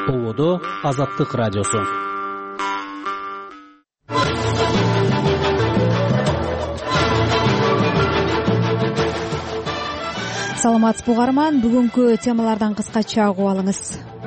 Ободо Азаттык радиосу. Саламатсызбы угарман, бүгүнкү темалардан кыскача угуп алыңыз.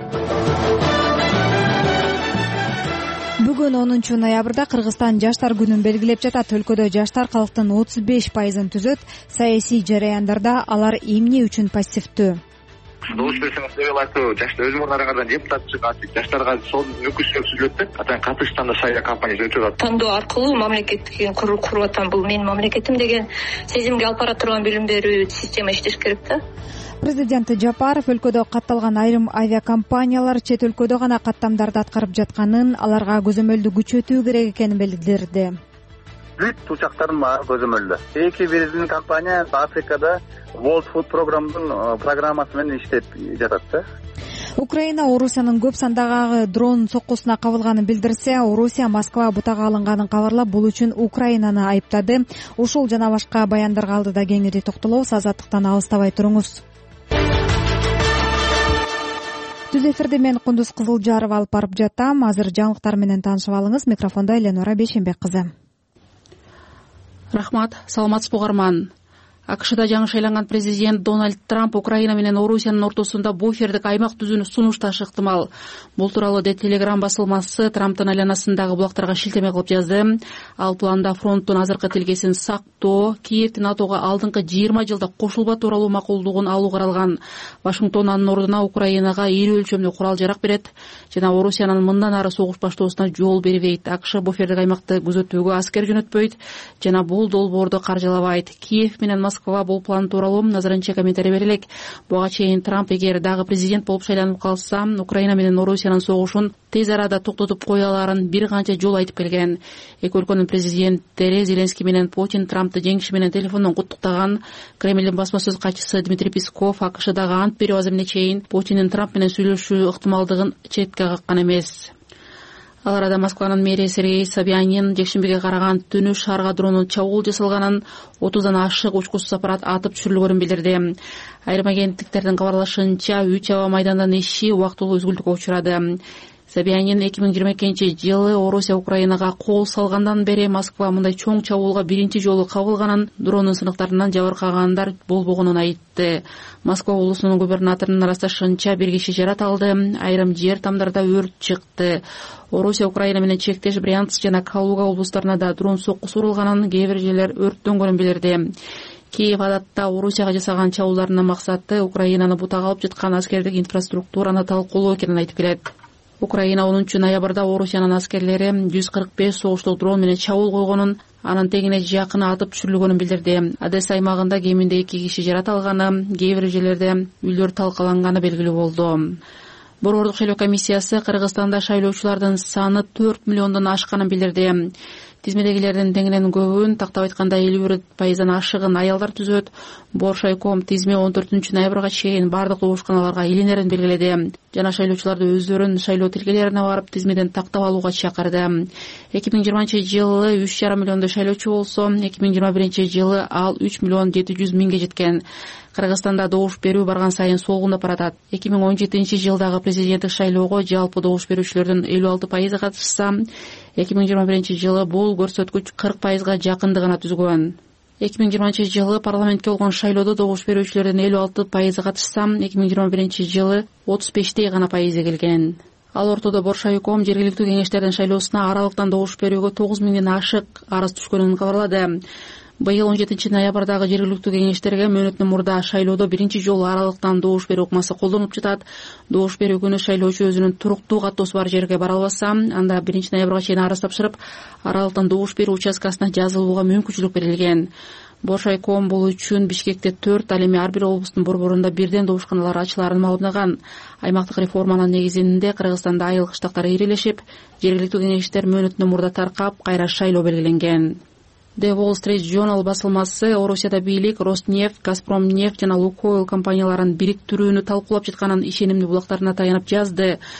Бүгүн 10 ноябрда Кыргызстан жаштар күнүн белгилеп жатат. Өлкөдө жаштар калктын 35%-ын түзөт. Саясий жараяндарда алар эмне үчүн пассивдүү? Добуш берсеңиз деп айтуу, жаштар өз мурдарыңардан депутат чыгат, жаштарга сол мүмкүнчүлүк түзүлөт деп, атайын катыштан да шайлоо кампаниясы өтүп атат. Тандоо аркылуу мамлекетти куруп атам, бул менин мамлекетим деген сезимге алып бара турган билим берүү система иштеш керек да. Президент Жапаров өлкөдө катталган айрым авиакомпаниялар чет өлкөдө гана каттамдарды аткарып жатканын, аларга көзөмөлдү күчөтүү керек экенин билдирди. Бүт учактардын баары көзөмөлдө. Эки биздин компания Африкада World Food программасы менен иштеп жатат да. Украина Орусиянын көп сандагы дрон соккусуна кабылганын билдирсе, Орусия Москва бутага алынганын кабарлап, бул үчүн Украинаны айыптады. Ушул жана башка баяндарга алдыда кеңири токтолобуз. Азаттыктан алыстабай туруңуз. Түз эфирде мен Кундуз Кызылжарова алып барып жатам. Азыр жаңылыктар менен таанышып алыңыз. Микрофондо Эленора Бейшенбек кызы. Рахмат, саламатсызбы угарман. АКШда жаңы шайланган президент Дональд Трамп Украина менен Орусиянын ортосунда буфердик аймак түзүүнү сунушташы ыктымал. Бул тууралуу The Telegram басылмасы Трамптын айланасындагы булактарга шилтеме кылып жазды. Ал планда фронттун азыркы тилкесин сактоо, Киевдин НАТОго алдыңкы 20 жылда кошулба тууралуу макулдугун алуу каралган. Вашингтон анын ордуна Украинага ири өлчөмдүү курал жарак берет жана Орусиянын мындан ары согуш баштоосуна жол бербейт. АКШ буфердик аймакты күзөтүүгө аскер жөнөтпөйт жана бул долбоорду каржылабайт. Киев менен Москва бул план тууралуу назарынча комментарий берелек. Буга чейин Трамп эгер дагы президент болуп шайланып калса, Украина менен Орусиянын согушун тез арада токтотуп кое аларын бир канча жолу айтып келген. Эки өлкөнүн президенттери Зеленский менен Путин Трампты жеңиши менен телефондон куттуктаган. Кремлдин басма сөз катчысы Дмитрий Песков АКШдагы ант берүү азырына чейин Путиндин Трамп менен сүйлөшүү ыктымалдыгын четке каккан эмес. Ал арада Москванын мэри Сергей Собянин жекшембиге караган түнү шаарга дронун чабуул жасалганын, 30дан ашык учкучсуз аппарат атып түшүрүлгөнүн билдирди. Айрым агенттиктердин кабарлашынча 3 аба майдандын иши убактылуу үзгүлтүккө учурады. Собянин 2022-жылы Орусия Украинага кол салгандан бери Москва мындай чоң чабуулга биринчи жолу кабылганын, дрондун сынактарынан жабыркагандар болбогонун айтты. Москва облусунун губернаторунун ырасташынча бир киши жарат алды, айрым жер тамдарда өрт чыкты. Орусия Украина менен чектеш Брянск жана Калуга облустарына да дрон соккусу урулганын, кээ бир жерлер өрттөнгөнүн билдирди. Киев адатта Орусияга жасаган чабуулдарынын максаты Украинаны бутага алып жаткан аскердик инфраструктураны талкуулоо экенин айтып келет. Украина 10 ноябрда Орусиянын аскерлери 145 согуштук дрон менен чабуул койгонун, анын тегине жакын атып түшүрүлгөнүн билдирди. Одесса аймагында кеминде 2 киши жарат алганы, кээ бир жерлерде үйлөр талкаланганы белгилүү болду. Борбордук шайлоо комиссиясы Кыргызстанда шайлоочулардын саны 4 миллиондон ашканын билдирди. Тизмедегилердин теңинен көбүн, тактап айтканда 51%-дан ашыгын аялдар түзөт. Боршайком тизме 14 ноябрга чейин бардык оошканаларга илинерин белгиледи жана шайлоочуларды өздөрүн шайлоо тилкелерине барып тизмеден тактап алууга чакырды. 2020-жылы 3,5 миллиондой шайлоочу болсо, 2021-жылы ал 3 миллион 700 миңге жеткен. Кыргызстанда добуш берүү барган сайын солгундап баратат. 2017-жылдагы президенттик шайлоого жалпы добуш берүүчүлөрдүн 56% катышса, 2021-жылы бул көрсөткүч 40%га жакындыгына түзгөн. 2020-жылы парламентке болгон шайлоодо добуш берүүчүлөрдүн 56% катышса, 2021-жылы 35 гана пайызы келген. Ал ортодо Боршайком жергиликтүү кеңештердин шайлоосуна аралыктан добуш берүүгө 9 миңден ашык арыз түшкөнүн кабарлады. Быйыл 17 ноябрдагы жергиликтүү кеңештерге мөөнөттөн мурда шайлоодо биринчи жолу аралыктан добуш берүү ыкмасы колдонулуп жатат. Добуш берүү күнү шайлоочу өзүнүн туруктуу каттоосу бар жерге бара албаса, анда 1 ноябрга чейин арыз тапшырып, аралыктан добуш берүү участкасына жазылууга мүмкүнчүлүк берилген. Боршайком бул үчүн Бишкекте 4, ал эми ар бир облустун борборунда бирден добушканалар ачыларын маалымдаган. Аймактык реформанын негизинде Кыргызстанда айыл кыштактар ирелешип, жергиликтүү кеңештер мөөнөттөн мурда таркап, кайра шайлоо белгиленген. The Wall Street Journal басылмасы Орусияда бийлик Роснефть, Газпромнефть жана Лукойл компанияларын бириктирүүнү талкуулап жатканын ишенимдүү булактарына таянып жазды.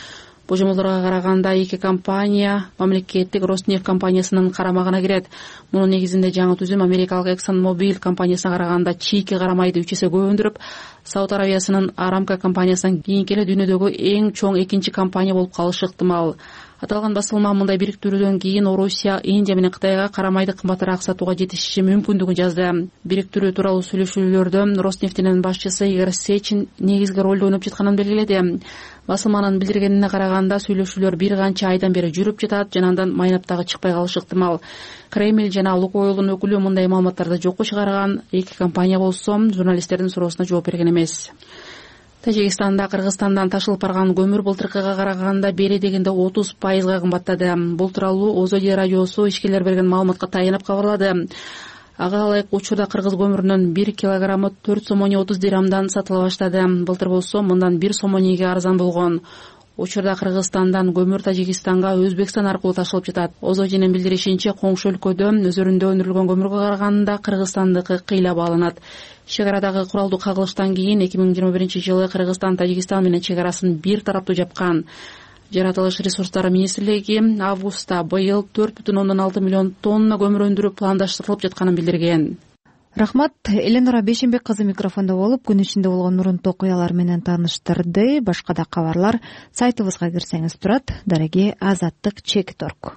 Божомолдорго караганда эки компания мамлекеттик Роснефть компаниясынын карамагына кирет. Мунун негизинде жаңы түзүм Америкалык ExxonMobil компаниясына караганда чийки карамайды 3 эсе көп өндүрүп, Сауд Арабиясынын Aramco компаниясынан кийинки эле дүйнөдөгү эң чоң экинчи компания болуп калышы ыктымал. Аталган басылма мындай бириктирүүдөн кийин Орусия, Индия менен Кытайга карамайды кымбатыраак сатууга жетишиши мүмкүндүгүн жазды. Бириктирүү тууралуу сүйлөшүүлөрдө Роснефтинин башчысы Игорь Сечин негизги ролду ойноп жатканын белгиледи. Басылманын билдиргенине караганда сүйлөшүүлөр бир канча айдан бери жүрүп жатат жана андан майнап дагы чыкпай калышы ыктымал. Кремль жана Лукойлдун өкүлү мындай маалыматтарды жокко чыгарган, эки компания болсо журналисттердин суроосуна жооп берген эмес. Тажикстанда Кыргызстандан ташылып барган көмүр былтыркыга караганда бери дегенде 30% кымбаттады. Бул тууралуу Озоди радиосу ишкерлер берген маалыматка таянып кабарлады. Ага ылайык учурда кыргыз көмүрүнүн 1 килограммы 4 сомони 30 дирhamдан сатыла баштады. Былтыр болсо мындан 1 сомониге арзан болгон. Учурда Кыргызстандан көмүр Тажикстанга Өзбекстан аркылуу ташылып жатат. Озодинин билдиришинче, коңшу өлкөдө өзөрүндө өндүрүлгөн көмүргө караганда Кыргызстандыкы кыйла бааланат. Чегарадагы куралдуу кагылыштан кийин 2021-жылы Кыргызстан Тажикстан менен чегарасын бир тараптуу жапкан. Жаратылыш ресурстары министрлиги августта быйыл 4,6 миллион тонна көмүр өндүрүү пландаштырылып жатканын билдирген. Рахмат. Эленора Бешенбек кызы микрофондо болуп, күн ичинде болгон урунтуу окуялар менен тааныштырды. Башка да кабарлар сайтыбызга кирсеңиз турат. Дареги Азаттык.org.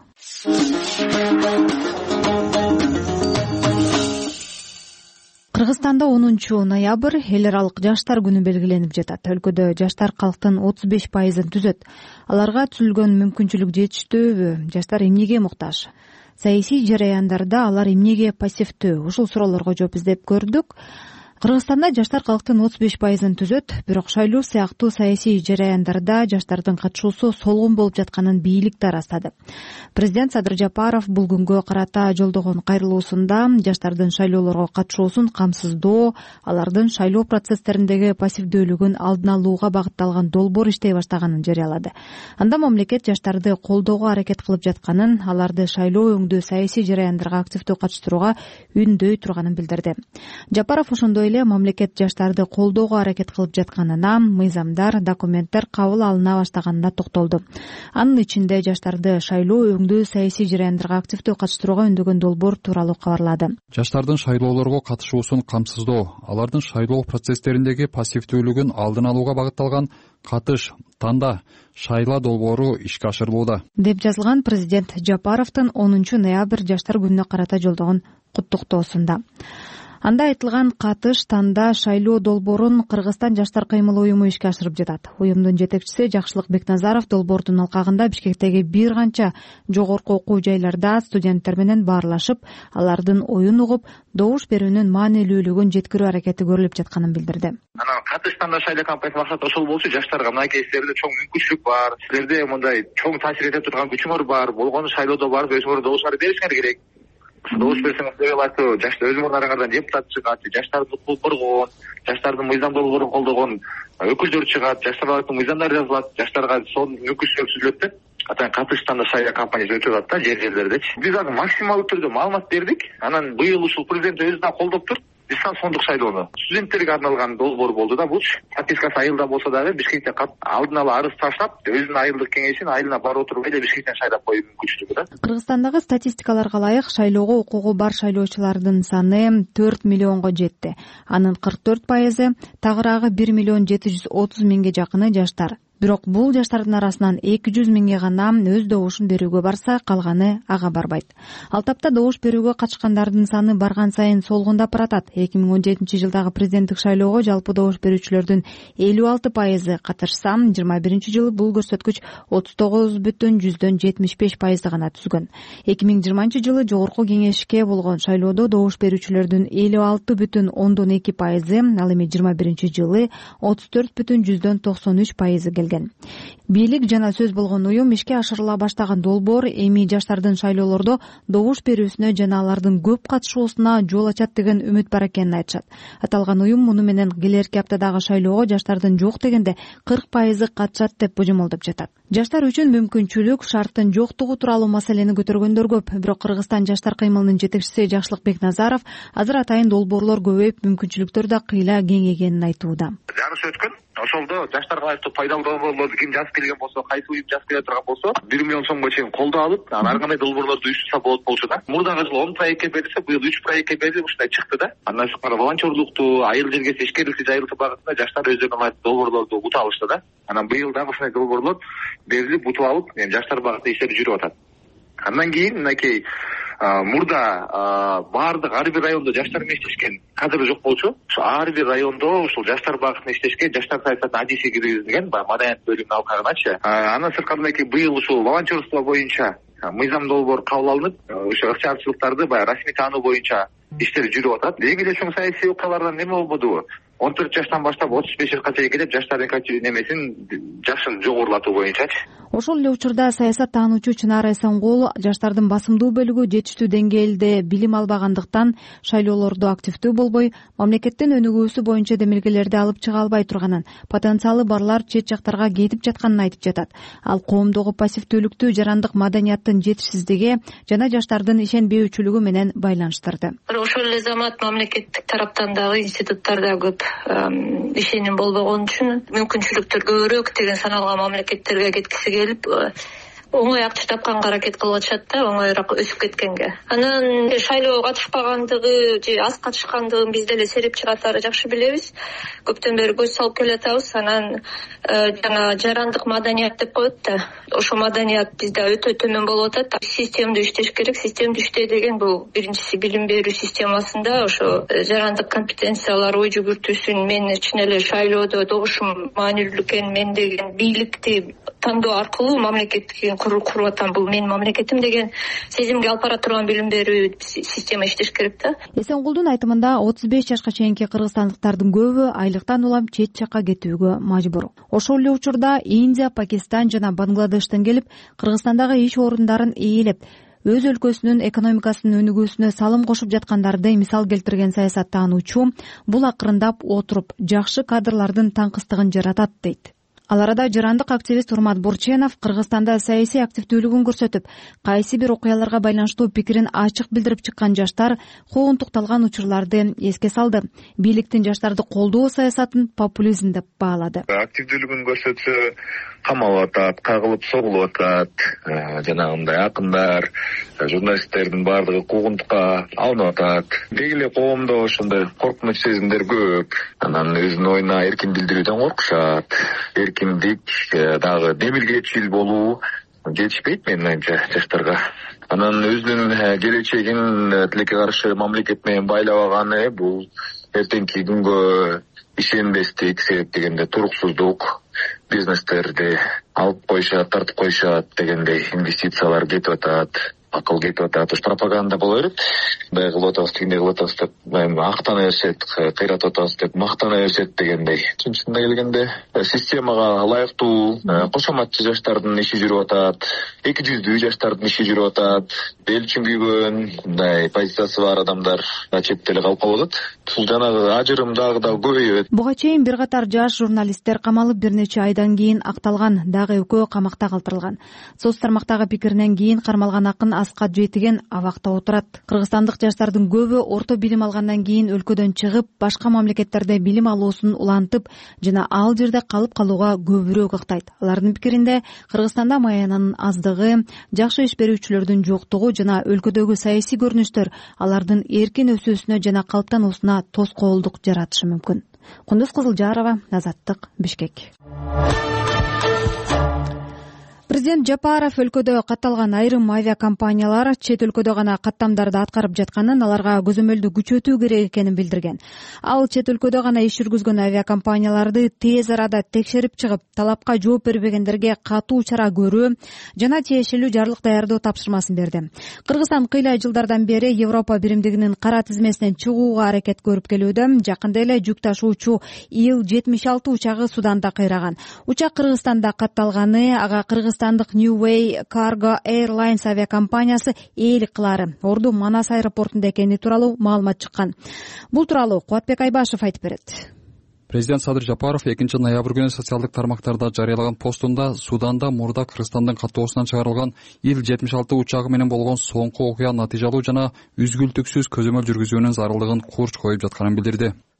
Кыргызстанда 10 ноябрь эл аралык жаштар күнү белгиленип жатат. Өлкөдө жаштар калктын 35%-ын түзөт. Аларга түзүлгөн мүмкүнчүлүк жетиштүүбү? Жаштар эмнеге муктаж? Саясий жараяндарда алар эмнеге пассивдүү? Ушул суроолорго жооп издеп көрдүк. Кыргызстанда жаштар калктын 35%-ын түзөт, бирок шайлоо сыяктуу саясий жараяндарда жаштардын катышуусу солгун болуп жатканын бийлик да ырастады. Президент Садыр Жапаров бул күнгө карата жолдогон кайрылуусунда жаштардын шайлоолорго катышуусун камсыздоо, алардын шайлоо процесстериндеги пассивдүүлүгүн алдын алууга багытталган долбоор иштей баштаганын жарыялады. Анда мамлекет жаштарды колдоого аракет кылып жатканын, аларды шайлоо өңдүү саясий жараяндарга активдүү катыштырууга үндөй турганын билдирди. Жапаров ошондой эле мамлекет жаштарды колдоого аракет кылып жатканына, мыйзамдар, документтер кабыл алына баштаганына токтолду. Анын ичинде жаштарды шайлоо өңдүү саясий жараяндарга активдүү катыштырууга үндөгөн долбоор тууралуу кабарлады. Жаштардын шайлоолорго катышуусун камсыздоо, алардын шайлоо процесстериндеги пассивдүүлүгүн алдын алууга багытталган катыш, танда, шайла долбоору ишке ашырылууда, деп жазылган президент Жапаровдун 10 ноябрь жаштар күнүнө карата жолдогон куттуктоосунда. Анда айтылган катыш, танда, шайлоо долбоорун Кыргызстан жаштар кыймыл уюму ишке ашырып жатат. Уюмдун жетекчиси Жакшылык Бекназаров долбоордун алкагында Бишкектеги бир канча жогорку окуу жайларда студенттер менен баарлашып, алардын оюн угуп, добуш берүүнүн маанилүүлүгүн жеткирүү аракети көрүлүп жатканын билдирди. Анан катыш, танда, шайлоо кампаниясынын максаты ошол болчу. Жаштарга мынакей силерде чоң мүмкүнчүлүк бар, силерде мындай чоң таасир эте турган күчүңөр бар, болгону шайлоодо барып өзүңөр добуштарды беришиңер керек. Добуш берсеңиз делегатуу жаштар өз мурдарыңардан депутат чыгат, жаштардын укугун коргогон, жаштардын мыйзам долбоорун колдогон өкүлдөр чыгат, жаштардын мыйзамдары жазылат, жаштарга сол мүмкүнчүлүк түзүлөт деп атайын катыштанда шайлоо кампаниясы өтүп атат да, жер-жерлердечи. Биз аны максималдуу түрдө маалымат бердик. Анан быйыл ушул президент өзү да колдоп тур. Дистанц фондук шайлоону студенттерге арналган долбоор болду да. Бул подпискасы айылда болсо дагы Бишкекте алдын ала арыз таштап, өзүнүн айылдык кеңешин айылына барып отуруп эле Бишкектен шайлап коюу мүмкүнчүлүгү да. Кыргызстандагы статистикаларга ылайык шайлоого укугу бар шайлоочулардын саны 4 миллионго жетти. Анын 44%, тагыраагы 1 миллион 730 миңге жакыны жаштар. Бирок бул жаштардын арасынан 200 миңге гана өз добушун берүүгө барса, калганы ага барбайт. Ал тапта добуш берүүгө катышкандардын саны барган сайын солгундап баратат. 2017-жылдагы президенттик шайлоого жалпы добуш берүүчүлөрдүн 56% катышса, 21-жылы бул көрсөткүч 39,75% гана түзгөн. 2020-жылы жогорку кеңешке болгон шайлоодо добуш берүүчүлөрдүн 56,2%, ал эми 21-жылы 34,93% келген. Бийлик жана сөз болгон уюм ишке ашырыла баштаган долбоор эми жаштардын шайлоолордо добуш берүүсүнө жана алардын көп катышуусуна жол ачат деген үмүт бар экенин айтышат. Аталган уюм муну менен келерки аптадагы шайлоого жаштардын жок дегенде 40% катышат деп божомолдоп жатат. Жаштар үчүн мүмкүнчүлүк шарттын жоктугу тууралуу маселени көтөргөндөр көп. Бирок Кыргызстан жаштар кыймылынын жетекчиси Жакшылык Бекназаров азыр атайын долбоорлор көбөйүп, мүмкүнчүлүктөр да кыйла кеңейгенин айтууда. Жарыш өткөн, ошолдо жаштарга айлыктуу пайдалуу долбоорлорду ким жазып келген болсо, кайсы уюм жазып келе турган болсо 1 миллион сомго чейин колдоо алып, ар кандай долбоорлорду уюштурса болот болчу да. Мурдагы жылы 10 проектке берилсе, быйыл 3 проектке берилип ушундай чыкты да. Андан тышкары волонтерлукту, айыл жергеси ишкерликти жайылтуу багытында жаштар өздөрүнө ылайыктуу долбоорлорду утуп алышты да. Анан быйыл дагы ушундай долбоорлор берилип утуп алып, жаштар багытында иштер жүрүп атат. Андан кийин мынакей мурда баардык ар бир райондо жаштар менен иштешкен кадр жок болчу. Ошо ар бир райондо ушул жаштар багытында иштешкен жаштар саясатына адиси киргизилген, баягы маданият бөлүмүнүн алкагыначы. Андан сырткары мынакей быйыл ушул волонтерство боюнча мыйзам долбоор кабыл алынып, ошо ыкчамчылыктарды баягы расмий таануу боюнча иштер жүрүп атат. Эң эле чоң саясий окуялардан неме болбодубу? 14 жаштан баштап 35 жашка чейин келип жаштардын немесин жашын жогорулатуу боюнчачы. Ошол эле учурда саясат таануучу Чынар Эсенгул жаштардын басымдуу бөлүгү жетиштүү деңгээлде билим албагандыктан шайлоолордо активдүү болбой, мамлекеттин өнүгүүсү боюнча демилгелерди алып чыга албай турганын, потенциалы барлар чет жактарга кетип жатканын айтып жатат. Ал коомдогу пассивдүүлүктү жарандык маданияттын жетишсиздиги жана жаштардын ишенбөөчүлүгү менен байланыштырды. Ошол эле замат мамлекеттик тараптан дагы институттарда көп ишеним болбогон үчүн мүмкүнчүлүктөр көбүрөөк деген саналган мамлекеттерге кеткиси келип оңой акча тапканга аракет кылып атышат да, оңоюраак өсүп кеткенге. Анан шайлоого катышпагандыгы же аз катышкандыгын биз деле серепчи катары жакшы билебиз. Көптөн бери көз салып келатабыз. Анан жана жарандык маданият деп коет да. Ошо маданият бизде өтө төмөн болуп атат. Системдүү иштеш керек. Системдүү иштөө деген бул биринчиси билим берүү системасында ошо жарандык компетенциялар ой жүгүртүүсүн мен чын эле шайлоодо добушум маанилүү экен, мен деген бийликти тандоо аркылуу мамлекетти куруп атам, бул менин мамлекетим деген сезимге алып бара турган билим берүү система иштеш керек да. Эсенгулдун айтымында 35 жашка чейинки кыргызстандыктардын көбү айлыктан улам чет жакка кетүүгө мажбур. Ошол эле учурда Индия, Пакистан жана Бангладештен келип Кыргызстандагы иш орундарын ээлеп, өз өлкөсүнүн экономикасынын өнүгүүсүнө салым кошуп жаткандарды мисал келтирген саясат таануучу бул акырындап отуруп жакшы кадрлардын таңкыстыгын жаратат дейт. Ал арада жарандык активист Урмат Бурченов Кыргызстанда саясий активдүүлүгүн көрсөтүп, кайсы бир окуяларга байланыштуу пикирин ачык билдирип чыккан жаштар куугунтукталган учурларды эске салды. Бийликтин жаштарды колдоо саясатын популизм деп баалады. Активдүүлүгүн көрсөтсө камалып атат, кагылып согулуп атат, жанагындай акындар, журналисттердин баардыгы куугунтукка алынып атат. Деги эле коомдо ошондой коркунуч сезимдер көп. Анан өзүнүн оюна эркин билдирүүдөн коркушат. Эркиндик дагы демилгечил болуу жетишпейт менин оюмча жаштарга. Анан өзүнүн келечегин тилекке каршы мамлекет менен байлап алганы бул эртеңки күнгө ишенбестик, себеп дегенде туруксуздук, бизнестерди алып коюшат, тартып коюшат дегендей инвестициялар кетип атат, акыл кетип атат. Ош пропаганда боло берет. Мындай кылып атабыз, тигиндей кылып атабыз деп актана беришет, кыйратып атабыз деп мактана беришет дегендей. Чынында келгенде системага ылайыктуу кошоматчы жаштардын иши жүрүп атат, эки жүздүү жаштардын иши жүрүп атат, эл үчүн күйгөн мындай позициясы бар адамдар чет эле калып калып атат. Бул жанагы ажырым дагы көбөйөт. Буга чейин бир катар жаш журналисттер камалып, бир нече айдан кийин акталган, дагы экөө камакта калтырылган. Соц тармактагы пикиринен кийин кармалган акын Аскат Жетиген абакта отурат. Кыргызстандык жаштардын көбү орто билим алгандан кийин өлкөдөн чыгып, башка мамлекеттерде билим алуусун улантып жана ал жерде калып калууга көбүрөөк ыктайт. Алардын пикиринде Кыргызстанда маянанын аздыгы, жакшы иш берүүчүлөрдүн жоктугу жана өлкөдөгү саясий көрүнүштөр алардын эркин өсүүсүнө жана калыптануусуна тоскоолдук жаратышы мүмкүн. Кундуз Кызылжарова, Азаттык, Бишкек. Президент Жапаров өлкөдө катталган айрым авиакомпаниялар чет өлкөдө гана каттамдарды аткарып жатканын, аларга көзөмөлдү күчөтүү керек экенин билдирген. Ал чет өлкөдө гана иш жүргүзгөн авиакомпанияларды тез арада текшерип чыгып, талапка жооп бербегендерге катуу чара көрүү жана тиешелүү жарлык даярдоо тапшырмасын берди. Кыргызстан кыйла жылдардан бери Европа биримдигинин кара тизмесинен чыгууга аракет көрүп келүүдө. Жакында эле жүк ташуучу Ил-76 учагы Суданда кыйраган. Учак Кыргызстанда катталганы, ага Кыргызстандык New Way Cargo Airlines авиакомпаниясы ээлик кылаары Орду Манас аэропортунда экени тууралуу маалымат чыккан. Бул тууралуу Кубатбек Айбашев айтып берет. Президент Садыр Жапаров 2 ноябрь күнү социалдык тармактарда жарыялаган постунда Суданда мурда Кыргызстандын каттоосунан чыгарылган Ил-76 учагы менен болгон соңку окуя натыйжалуу жана үзгүлтүксүз көзөмөл жүргүзүүнүн зарылдыгын курч коюп жатканын билдирди.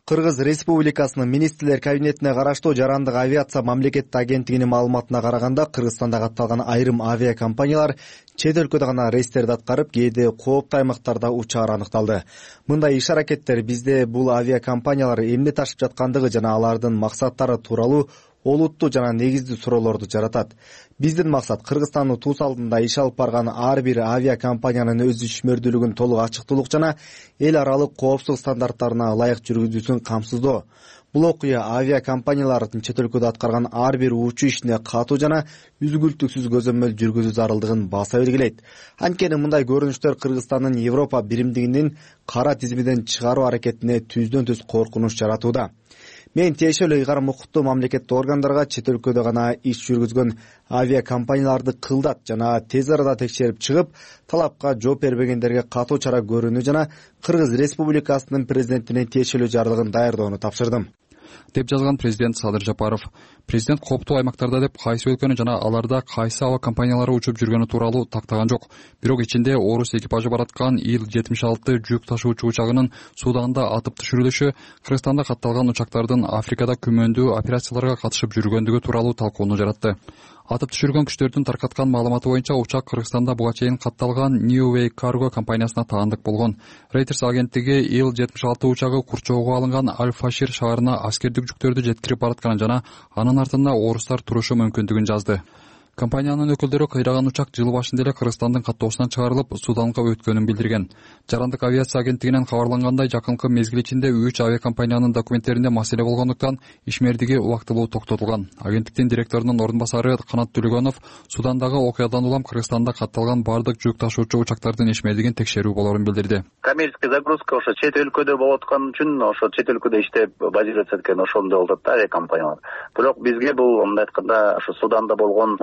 Кыргыз Республикасынын министрлер кабинетине караштуу Жарандык авиация мамлекеттик агенттигинин маалыматына караганда, Кыргызстанда катталган айрым авиакомпаниялар чет өлкөдө гана рейстерди аткарып, кээде кооптуу аймактарда учаары аныкталды. Мындай иш-аракеттер бизде бул авиакомпаниялар эмне ташып жаткандыгы жана алардын максаттары тууралуу олуттуу жана негиздүү суроолорду жаратат. Биздин максат Кыргызстандын туус алдында иш алып барган ар бир авиакомпаниянын өз ишмердүүлүгүн толук ачыктуулук жана эл аралык коопсуздук стандарттарына ылайык жүргүзүүсүн камсыздоо. Бул окуя авиакомпаниялардын чет өлкөдө аткарган ар бир учуу ишине катуу жана үзгүлтүксүз көзөмөл жүргүзүү зарылдыгын баса белгилейт. Анткени мындай көрүнүштөр Кыргызстандын Европа биримдигинин кара тизмеден чыгаруу аракетине түздөн-түз коркунуч жаратууда. Мен тиешелүү ыйгарым укуктуу мамлекеттик органдарга чет өлкөдө гана иш жүргүзгөн авиакомпанияларды кылдат жана тез арада текшерип чыгып, талапка жооп бербегендерге катуу чара көрүүнү жана Кыргыз Республикасынын президентине тиешелүү жарлыгын даярдоону тапшырдым, деп жазган президент Садыр Жапаров. Президент кооптуу аймактарда деп кайсы өлкөнү жана аларда кайсы аба компаниялары учуп жүргөнү тууралуу тактаган жок. Бирок ичинде орус экипажы бараткан Ил-76 жүк ташуучу учагынын Суданда атып түшүрүлүшү, Кыргызстанда катталган учактардын Африкада күмөндүү операцияларга катышып жүргөндүгү тууралуу талкууну жаратты. Атып түшүргөн күчтөрдүн таркаткан маалыматы боюнча учак Кыргызстанда буга чейин катталган New Way Cargo компаниясына таандык болгон. Reuters агенттиги Ил-76 учагы курчоого алынган Аль-Фашир шаарына аскердик жүктөрдү жеткирип баратканын жана анын артында орустар турушу мүмкүндүгүн жазды. Компаниянын өкүлдөрү кыйраган учак жыл башында эле Кыргызстандын каттоосунан чыгарылып, Суданга өткөнүн билдирген. Жарандык авиация агенттигинен кабарлангандай, жакынкы мезгил ичинде 3 авиакомпаниянын документтеринде маселе болгондуктан ишмердиги убактылуу токтотулган. Агенттиктин директорунун ордун басары Канат Төлөгөнов Судандагы окуядан улам Кыргызстанда катталган бардык жүк ташуучу учактардын ишмердигин текшерүү болорун билдирди. Коммерческий загрузка ошо чет өлкөдө болуп аткан үчүн, ошо чет өлкөдө иштеп базироваться эткен ошондой болот да авиакомпаниялар. Бирок бизге бул мындай айтканда ошо Суданда болгон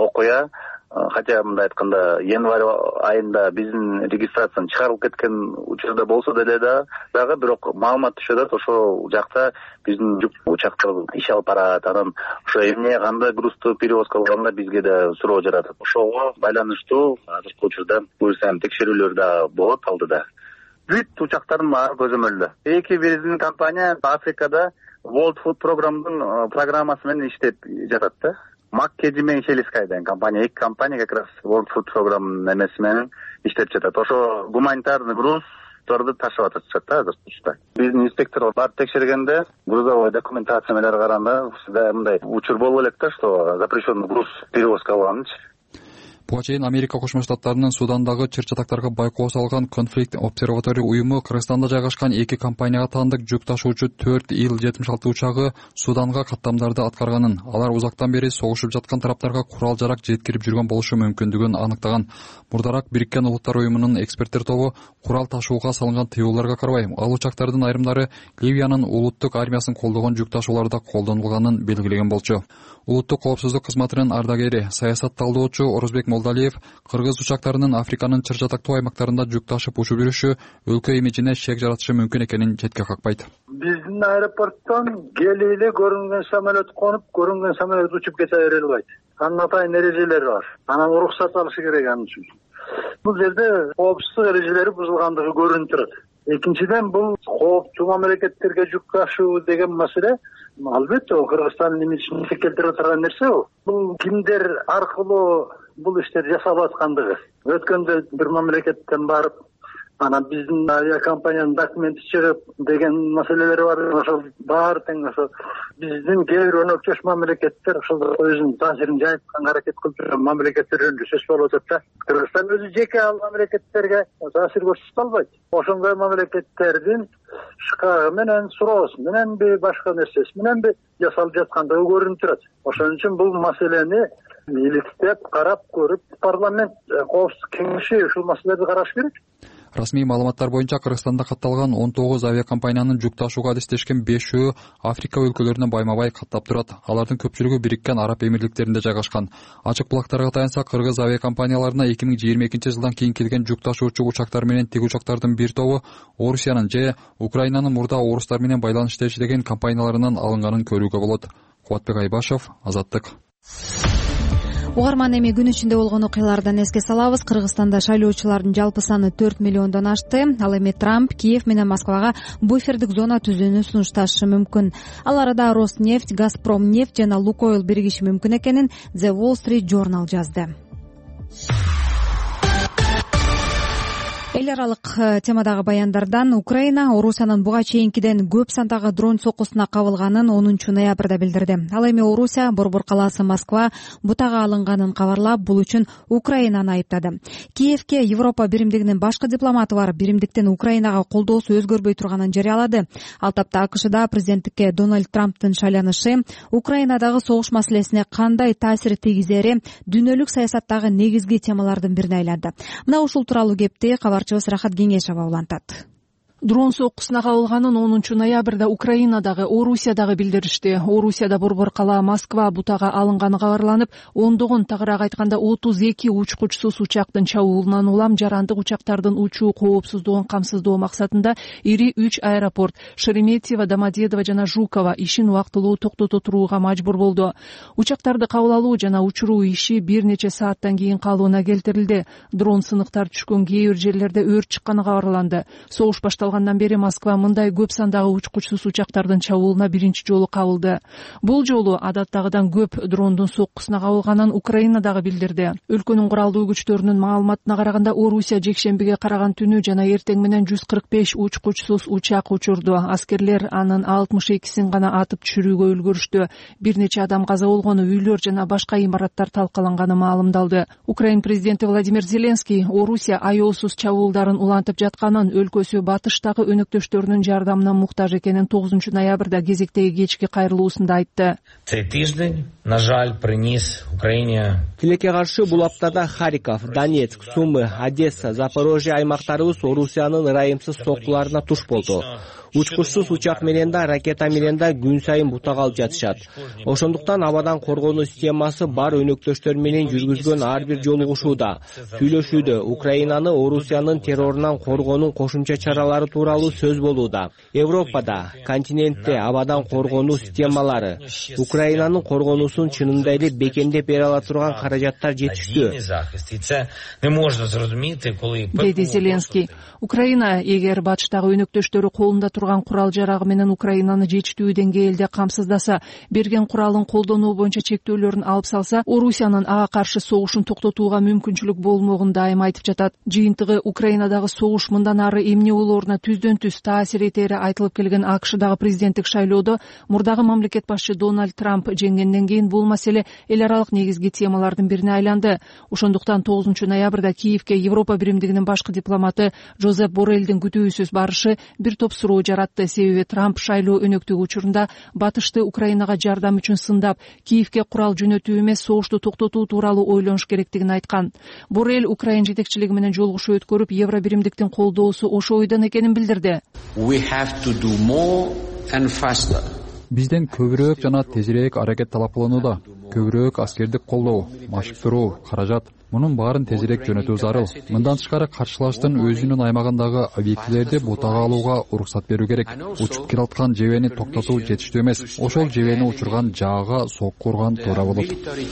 хотя мындай айтканда январь айында биздин регистрациядан чыгарылып кеткен учурда болсо деле дагы бирок маалымат түшүп атат, ошол жакта биздин жүк учактар иш алып барат, анан ошо эмне кандай грузду перевозка кылганда бизге да суроо жаратат. Ошого байланыштуу азыркы учурда буюрса текшерүүлөр да болот алдыда. Бүт учактардын баары көзөмөлдө. Эки биздин компания Африкада World Food программасы менен иштеп жатат да. Маккеди менен Шелискай деген компания, эки компания как раз World Food программанын эмеси менен иштеп жатат. Ошо гуманитарный груздорду ташып атышат да азыр. Биздин инспекторлор барып текшергенде, грузовой документациялар караганда мындай учур болуп элек да, что запрещенный груз перевозка кылганчы. Буга чейин Америка Кошмо Штаттарынын Судандагы чыр-чатактарга байкоо салган Conflict Observatory уюму Кыргызстанда жайгашкан эки компанияга таандык жүк ташуучу 4 Ил-76 учагы Суданга каттамдарды аткарганын, алар узактан бери согушуп жаткан тараптарга курал-жарак жеткирип жүргөн болушу мүмкүндүгүн аныктаган. Мурдараак Бириккен Улуттар уюмунун эксперттер тобу курал ташууга салынган тыюуларга карабай, ал учактардын айрымдары Ливиянын улуттук армиясын колдогон жүк ташууларда колдонулганын белгилеген болчу. Улуттук коопсуздук кызматынын ардагери, саясат талдоочу Орозбек Молдалиев кыргыз учактарынын Африканын чыр-чатактуу аймактарында жүк ташып учуп жүрүшү өлкө имиджине шек жаратышы мүмкүн экенин четке какпайт. Биздин аэропорттон келип эле көрүнгөн самолет конуп, көрүнгөн самолет учуп кете бере албайт. Анын атайын эрежелери бар. Анан уруксат алышы керек анын үчүн. Бул жерде коопсуздук эрежелери бузулгандыгы көрүнүп турат. Экинчиден, бул кооптуу мамлекеттерге жүк ташуу деген маселе албетте Кыргызстандын имиджин келтире турган нерсе. Бул кимдер аркылуу бул иштер жасалып аткандыгы. Өткөндө бир мамлекеттен барып, анан биздин авиакомпаниянын документи чыгып деген маселелери бар. Ошол баары тең ошо биздин кээ бир өнөкчөш мамлекеттер ошол өзүнүн таасирин жайытканга аракет кылып жүргөн мамлекеттер жөнүндө сөз болуп атат да. Кыргызстан өзү жеке ал мамлекеттерге таасир көрсөтө албайт. Ошондой мамлекеттердин шкагы менен, суроосу мененби, башка нерсеси мененби жасалып жаткандыгы көрүнүп турат. Ошон үчүн бул маселени иликтеп, карап көрүп, парламент коопсуздук кеңеши ушул маселелерди караш керек. Расмий маалыматтар боюнча Кыргызстанда катталган 19 авиакомпаниянын жүк ташууга адистешкен 5-өө Африка өлкөлөрүнө байма-бай каттап турат. Алардын көпчүлүгү Бириккен Араб Эмирликтеринде жайгашкан. Ачык булактарга таянса, кыргыз авиакомпанияларына 2022-жылдан кийин келген жүк ташуучу учактар менен тик учактардын бир тобу Орусиянын же Украинанын мурда орустар менен байланышта иштеген компанияларынан алынганын көрүүгө болот. Кубатбек Айбашев, Азаттык. Угарман, эми күн ичинде болгон окуялардан эске салабыз. Кыргызстанда шайлоочулардын жалпы саны 4 миллиондон ашты. Ал эми Трамп Киев менен Москвага буфердик зона түзүүнү сунушташы мүмкүн. Ал арада Роснефть, Газпромнефть жана Лукойл биригиши мүмкүн экенин The Wall Street Journal жазды. Эл аралык темадагы баяндардан Украина Орусиянын буга чейинкиден көп сандагы дрон соккусуна кабылганын 10 ноябрда билдирди. Ал эми Орусия Борбор калаасы Москва бутага алынганын кабарлап, бул үчүн Украинаны айыптады. Киевке Европа биримдигинин башкы дипломаты барып, биримдиктин Украинага колдоосу өзгөрбөй турганын жарыялады. Ал тапта АКШда президенттикке Дональд Трамптын шайланышы Украинадагы согуш маселесине кандай таасир тийгизери дүйнөлүк саясаттагы негизги темалардын бирине айланды. Мына ушул тууралуу кепти кабарчыбыз Рахат Кеңешова улантат. Дрон соккусуна кабылганын 10 ноябрда Украинадагы, Орусиядагы билдиришти. Орусияда борбор кала Москва бутага алынганы кабарланып, ондогон, тагыраак айтканда 32 учкучсуз учактын чабуулунан улам жарандык учактардын учуу коопсуздугун камсыздоо максатында ири 3 аэропорт Шереметьево, Домодедово жана Жуково ишин убактылуу токтото турууга мажбур болду. Учактарды кабыл алуу жана учуруу иши бир нече сааттан кийин калыбына келтирилди. Дрон сыныктар түшкөн кээ бир жерлерде өрт чыкканы кабарланды. Согуш башталгандан бери Москва мындай көп сандагы учкучсуз учактардын чабуулуна биринчи жолу кабылды. Бул жолу адаттагыдан көп дрондун соккусуна кабылганын Украина дагы билдирди. Өлкөнүн куралдуу күчтөрүнүн маалыматына караганда, Орусия жекшембиге караган түнү жана эртең менен 145 учкучсуз учак учурду. Аскерлер анын 62син гана атып түшүрүүгө үлгүрүштү. Бир нече адам каза болгону, үйлөр жана башка имараттар талкаланганы маалымдалды. Украин президенти Владимир Зеленский Орусия аеосуз чабуулдарын улантып жатканын, өлкөсү батыштагы өнөктөштөрүнүн жардамына муктаж экенин 9 ноябрда кезектеги кечки кайрылуусунда айтты. Тилекке каршы бул аптада Харьков, Донецк, Сумы, Одесса, Запорожье аймактарыбыз Орусиянын ырайымсыз соккуларына туш болду. Учкучсуз учак менен да, ракета менен да күн сайын бутага алып жатышат. Ошондуктан абадан коргонуу системасы бар өнөктөштөр менен жүргүзгөн ар бир жолугушууда, сүйлөшүүдө Украинаны Орусиянын террорунан коргоонун кошумча чаралары тууралуу сөз болууда. Европада, континентте абадан коргонуу системалары, Украинанын коргонуусун чынында эле бекемдеп бере ала турган каражаттар жетиштүү, деди Зеленский. Украина эгер батыштагы өнөктөштөрү колунда турган курал жарагы менен Украинаны жетиштүү деңгээлде камсыздаса, берген куралын колдонуу боюнча чектөөлөрүн алып салса, Орусиянын ага каршы согушун токтотууга мүмкүнчүлүк болмогун дайым айтып жатат. Жыйынтыгы Украинадагы согуш мындан ары эмне болооруна түздөн түз таасир этери айтылып келген АКШдагы президенттик шайлоодо мурдагы мамлекет башчы Дональд Трамп жеңгенден кийин бул маселе эл аралык негизги темалардын бирине айланды. Ошондуктан 9 ноябрда Киевке Европа биримдигинин башкы дипломаты Жозеп Боррелдин күтүүсүз барышы бир топ суроо жаратты. Себеби Трамп шайлоо өнөктүгү учурунда батышты Украинага жардам үчүн сындап, Киевке курал жөнөтүү эмес, согушту токтотуу тууралуу ойлонуш керектигин айткан. Боррел Украин жетекчилиги менен жолугушуу өткөрүп, Евро биримдиктин колдоосу ошо ойдон экенин билдирди. Бизден көбүрөөк жана тезирээк аракет талап кылынууда. Көбүрөөк аскердик колдоо, машыктыруу, каражат. Мунун баарын тезирээк жөнөтүү зарыл. Мындан тышкары каршылаштын өзүнүн аймагындагы объектилерди бутага алууга уруксат берүү керек. Учуп келаткан жебени токтотуу жетиштүү эмес. Ошол жебени учурган жаага сокку урган туура болот,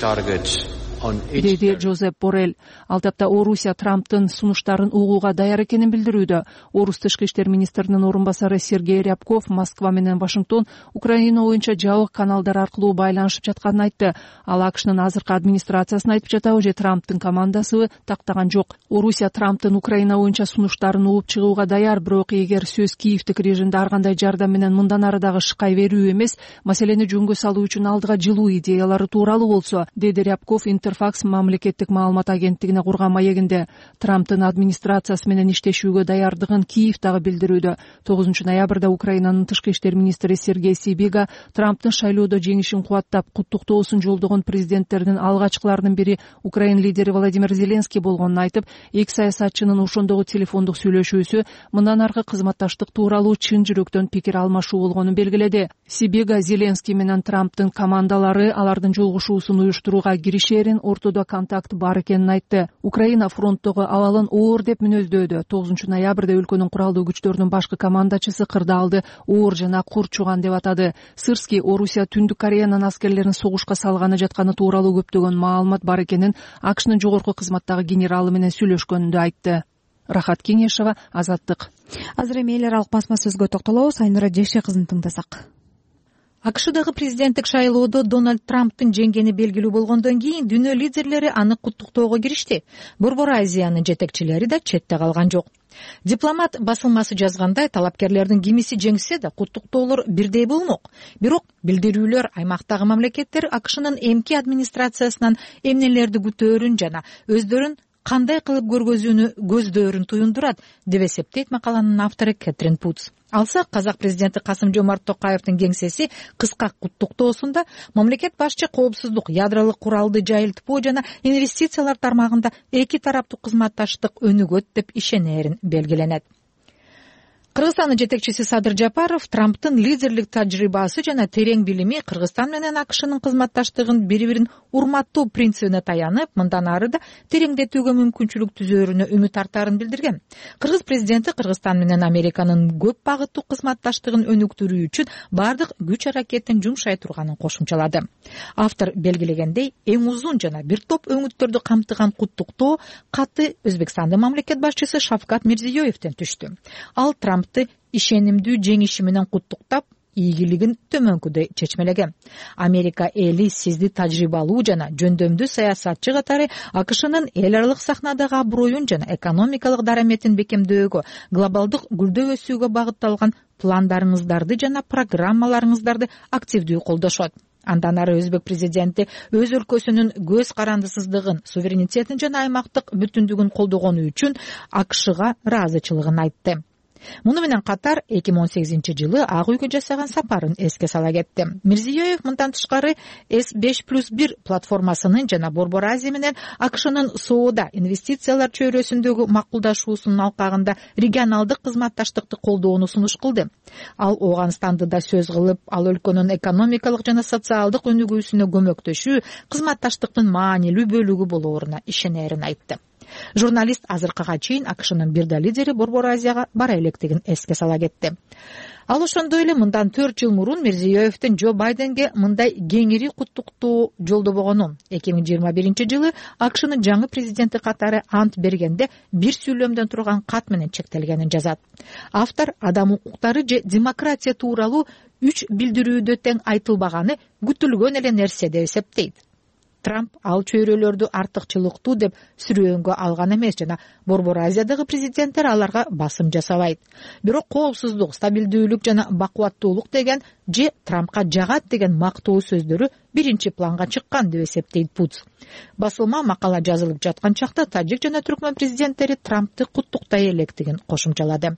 деди Жозеп Боррел. Ал тапта Орусия Трамптын сунуштарын угууга даяр экенин билдирүүдө. Орус тышкы иштер министринин орун басары Сергей Рябков Москва менен Вашингтон Украина боюнча жабык каналдар аркылуу байланышып жатканын айтты. Ал АКШнын азыркы администрациясын айтып жатабы же Трамптын командасы тактаган жок. Орусия Трамптын Украина боюнча сунуштарын угуп чыгууга даяр, бирок эгер сөз Киевдик режимде ар кандай жардам менен мындан ары дагы шыкай берүү эмес, маселени жөнгө салуу үчүн алдыга жылуу идеялары тууралуу болсо, деди Рябков Интерфакс мамлекеттик маалымат агенттигине курган маегинде. Трамптын администрациясы менен иштешүүгө даярдыгын Киев дагы билдирүүдө. 9 ноябрда Украинанын тышкы иштер министри Сергей Сибига Трамптын шайлоодо жеңишин кубаттап, куттуктоосун жолдогон президенттердин алгачкыларынын бири Украин лидери Владимир Зеленский болгонун айтып, эки саясатчынын ошондогу телефондук сүйлөшүүсү мындан аркы кызматташтык тууралуу чын жүрөктөн пикир алмашуу болгонун белгиледи. Сибига Зеленский менен Трамптын командалары алардын жолугушуусун уюштурууга киришерин менен ортодо контакт бар экенин айтты. Украина фронттогу абалын оор деп мүнөздөөдө. 9 ноябрда өлкөнүн куралдуу күчтөрүнүн башкы командачысы кырдаалды оор жана курчуган деп атады. Сырский Орусия Түндүк Кореянын аскерлерин согушка салганы жатканы тууралуу көптөгөн маалымат бар экенин АКШнын жогорку кызматтагы генералы менен сүйлөшкөнүндө айтты. Рахат Кеңешова, Азаттык. Азыр эми эл аралык басма сөзгө токтолобуз. Айнура Жекше кызын тыңдасак. АКШдагы президенттик шайлоодо Дональд Трамптын жеңгени белгилүү болгондон кийин дүйнө лидерлери аны куттуктоого киришти. Борбор Азиянын жетекчилери да четте калган жок. Дипломат басылмасы жазгандай, талапкерлердин кимиси жеңсе да куттуктоолор бирдей болмок. Бирок билдирүүлөр аймактагы мамлекеттер АКШнын эмки администрациясынан эмнелерди күтөөрүн жана өздөрүн кандай кылып көргөзүүнү көздөөрүн туюндурат деп эсептейт макаланын автору Кэтрин Путс. Алсак, казак президенти Касым-Жомарт Токаевдин кеңсеси кыска куттуктоосунда мамлекет башчы коопсуздук, ядролук куралды жайылтпоо жана инвестициялар тармагында эки тараптуу кызматташтык өнүгөт деп ишенерин белгиленет. Кыргызстандын жетекчиси Садыр Жапаров Трамптын лидерлик тажрыйбасы жана терең билими Кыргызстан менен АКШнын кызматташтыгын бири-бирин урматтоо принцибине таянып, мындан ары да тереңдетүүгө мүмкүнчүлүк түзөөрүнө үмүт артаарын билдирген. Кыргыз президенти Кыргызстан менен Американын көп багыттуу кызматташтыгын өнүктүрүү үчүн бардык күч аракетин жумшай турганын кошумчалады. Автор белгилегендей, эң узун жана бир топ өңүттөрдү камтыган куттуктоо каты Өзбекстандын мамлекет башчысы Шавкат Мирзиёевден түштү. Ал Трампты ишенимдүү жеңиши менен куттуктап, ийгилигин төмөнкүдөй чечмелеген. Америка эли сизди тажрыйбалуу жана жөндөмдүү саясатчы катары АКШнын эл аралык сахнадагы аброюн жана экономикалык дараметин бекемдөөгө, глобалдык гүлдөө өсүүгө багытталган пландарыңыздарды жана программаларыңыздарды активдүү колдошот. Андан ары өзбек президенти өз өлкөсүнүн көз карандысыздыгын, суверенитетин жана аймактык бүтүндүгүн колдогону үчүн АКШга ыраазычылыгын айтты. Муну менен катар 2018-жылы Ак үйгө жасаган сапарын эске сала кетти. Мирзиёев мындан тышкары S5+1 платформасынын жана Борбор Азия менен АКШнын соода, инвестициялар чөйрөсүндөгү макулдашуусунун алкагында регионалдык кызматташтыкты колдоону сунуш кылды. Ал Ооганстанды да сөз кылып, ал өлкөнүн экономикалык жана социалдык өнүгүүсүнө көмөктөшүү кызматташтыктын маанилүү бөлүгү болооруна ишенерин айтты. Журналист азыркыга чейин АКШнын бир да лидери Борбор Азияга бара электигин эске сала кетти. Ал ошондой эле мындан 4 жыл мурун Мирзиёевдин Джо Байденге мындай кеңири куттуктоо жолдобогону. 2021-жылы АКШнын жаңы президенти катары ант бергенде бир сүйлөмдөн турган кат менен чектелгенин жазат. Автор адам укуктары же демократия тууралуу 3 билдирүүдө тең айтылбаганы күтүлгөн эле нерсе деп эсептейт. Трамп ал чөйрөлөрдү артыкчылыктуу деп сүрөөнгө алган эмес жана Борбор Азиядагы президенттер аларга басым жасабайт. Бирок коопсуздук, стабилдүүлүк жана бакубаттуулук деген же Трампка жагат деген мактоо сөздөрү биринчи планга чыккан деп эсептейт Путс. Басылма макала жазылып жаткан чакта тажик жана түркмөн президенттери Трампты куттуктай электигин кошумчалады.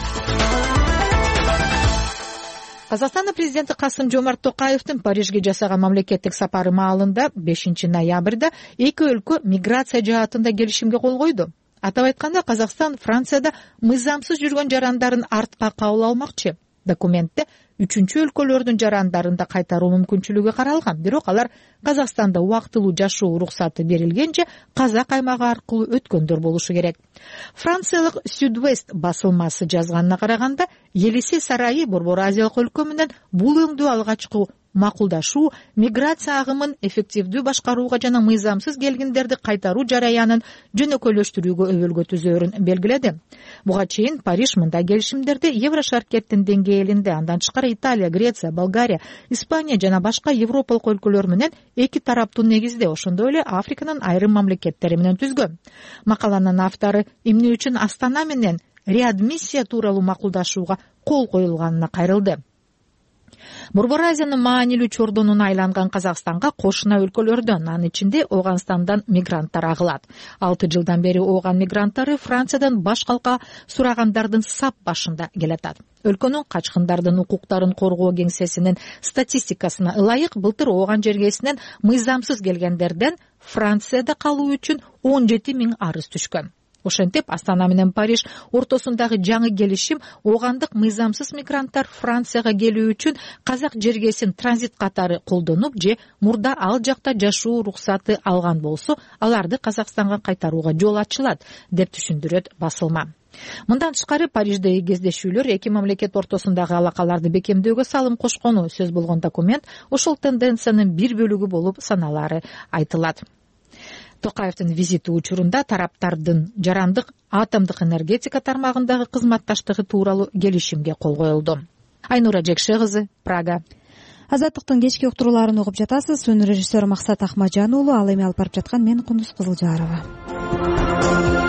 Казакстандын президенти Касым-Жомарт Токаевдин Парижге жасаган мамлекеттик сапары маалында 5 ноябрда эки өлкө миграция жаатында келишимге кол койду. Атап айтканда, Казакстан Францияда мыйзамсыз жүргөн жарандарын артка кабыл алмакчы. Документте үчүнчү өлкөлөрдүн жарандарында кайтаруу мүмкүнчүлүгү каралган, бирок алар Казакстанда убактылуу жашоо уруксаты берилгенче Казак аймагы аркылуу өткөндөр болушу керек. Франциялык Südwest басылмасы жазганына караганда, Елисей сарайы Борбор Азиялык өлкө менен бул өңдүү алгачкы макулдашуу миграция агымын эффективдүү башкарууга жана мыйзамсыз келгиндерди кайтаруу жараянын жөнөкөйлөштүрүүгө өбөлгө түзөөрүн белгиледи. Буга чейин Париж мындай келишимдерди Еврошаркеттин деңгээлинде, андан тышкары Италия, Греция, Болгария, Испания жана башка европалык өлкөлөр менен эки тараптуу негизде, ошондой эле Африканын айрым мамлекеттери менен түзгөн. Макаланын автору эмне үчүн Астана менен реадмиссия тууралуу макулдашууга кол коюлганына кайрылды. Борбор Азиянын маанилүү чордонуна айланган Казакстанга кошуна өлкөлөрдөн, анын ичинде Ооганстандан мигранттар агылат. 6 жылдан бери Ооган мигранттары Франциядан баш калка сурагандардын сап башында келатат. Өлкөнүн качкындардын укуктарын коргоо кеңсесинин статистикасына ылайык былтыр Ооган жергесинен мыйзамсыз келгендерден Францияда калуу үчүн 17 000 арыз түшкөн. Ошентип Астана менен Париж ортосундагы жаңы келишим оогандык мыйзамсыз мигранттар Францияга келүү үчүн казак жергесин транзит катары колдонуп же мурда ал жакта жашоо уруксаты алган болсо аларды Казакстанга кайтарууга жол ачылат деп түшүндүрөт басылма. Мындан тышкары Париждеги кездешүүлөр эки мамлекет ортосундагы алакаларды бекемдөөгө салым кошкону сөз болгон документ ушул тенденциянын бир бөлүгү болуп саналары айтылат. Токаевдин визити учурунда тараптардын жарандык атомдук энергетика тармагындагы кызматташтыгы тууралуу келишимге кол коюлду. Айнура Жекше кызы, Прага. Азаттыктын кечки уктурууларын угуп жатасыз. Өнөр режиссер Максат Ахмажан уулу, ал эми алып барып жаткан мен Кундуз Кызылжарова.